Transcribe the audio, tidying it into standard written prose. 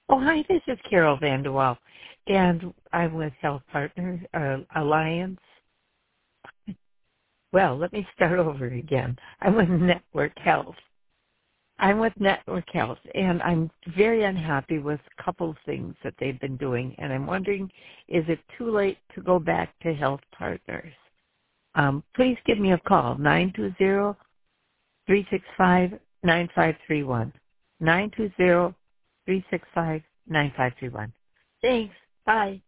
Oh, hi, this is Carol Vanderwall, and I'm with Health Partners Alliance. Well, let me start over again. I'm with Network Health. I'm with Network Health, and I'm very unhappy with a couple of things that they've been doing, and I'm wondering, is it too late to go back to Health Partners? Please give me a call, 920-365-9531. 920-365-9531. Thanks. Bye.